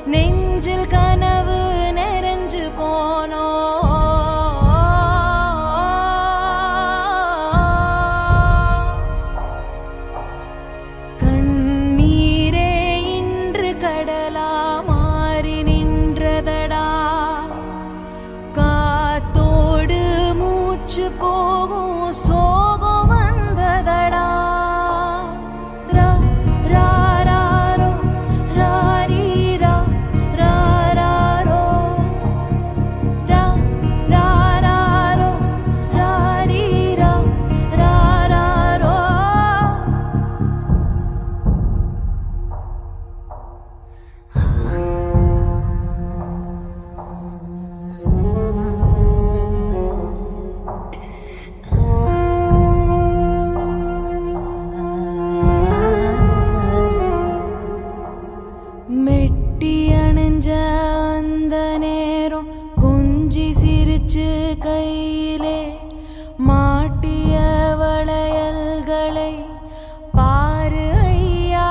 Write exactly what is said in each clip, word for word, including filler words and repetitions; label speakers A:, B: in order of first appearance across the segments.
A: நெஞ்சில் கனவு நிறைஞ்சு போனோ கண்ணீரே இன்று கடலா மாறி நின்றதடா காத்தோடு மூச்சு போகும் சோகம் வந்ததடா ரா ரா ராரோ ராரீரா ராராரோ ரா ரா ராரோ ராரீரா ராராரோ மெட்டி அணிஞ்ச அந்த நேரம் கொஞ்சி சிரிச்சு கையிலே மாட்டிய வளையல்களை பாரு ஐயா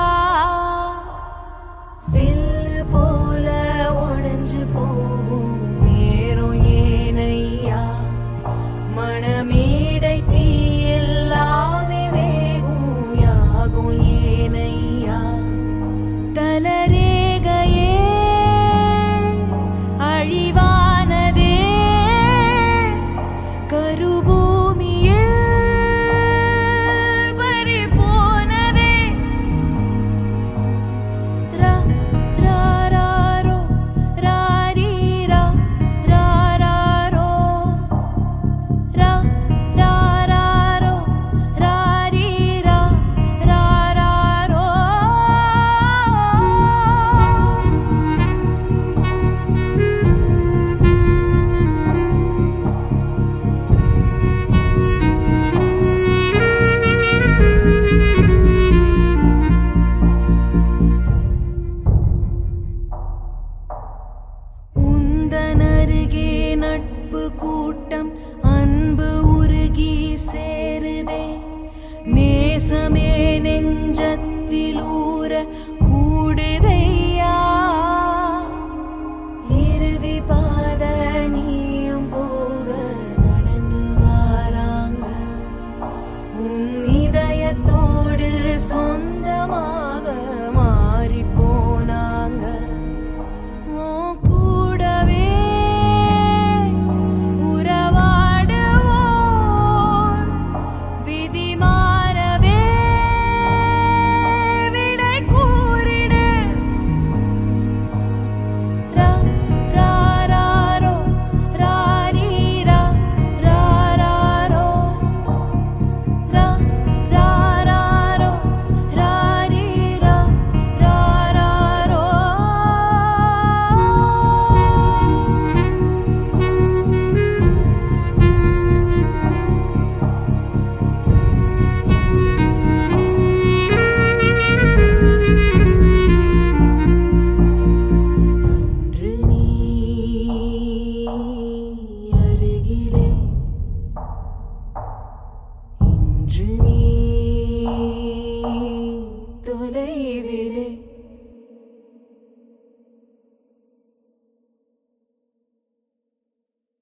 A: சில்லு போல உடைஞ்சு போகும் நேரம் ஏனையா மணமேடை தீயில்லாமே வேகும் யாகும் ஏனையா தலரேகையே அழிவானதே கருபூமியில் பறி போனதே ரா ரா ராரோ ராரீரா ராராரோ ரா ரா ராரோ ராரீரா ராராரோ உந்தனருகே நட்பு கூட்டம் அன்பு உருகி சேருதே நேசமே நெஞ்சத்தில் ஊற கூடுதையா இறுதி பாத நீயும் போக நடந்து வாராங்க உன் இதயத்தோடு சொந்தமாக மாறி போனாங்க உன் கூடவே உறவாடுவோம் விதி மாறவே விடை கூறிடு ரா ரா ராரோ ராரீரா ராராரோ ரா ரா ராரோ ராரீரா ராராரோ அன்று நீ அருகிலே இன்று நீ தொலைவிலே